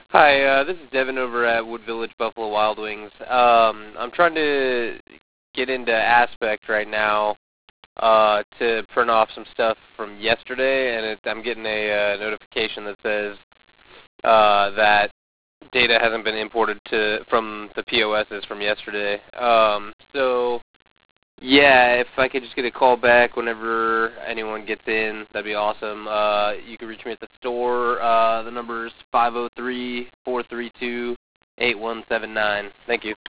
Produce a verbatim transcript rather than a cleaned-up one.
Hi, uh, this is Devin over at Wood Village Buffalo Wild Wings. Um, I'm trying to get into Aspect right now uh, to print off some stuff from yesterday, and it, I'm getting a uh, notification that says uh, that data hasn't been imported to from the P O Ss from yesterday. Um, so, yeah, if I could just get a call back whenever anyone gets in, that'd be awesome. Uh, you can reach me at the store. Uh, the number is five oh three, four three two, eight one seven nine. Thank you.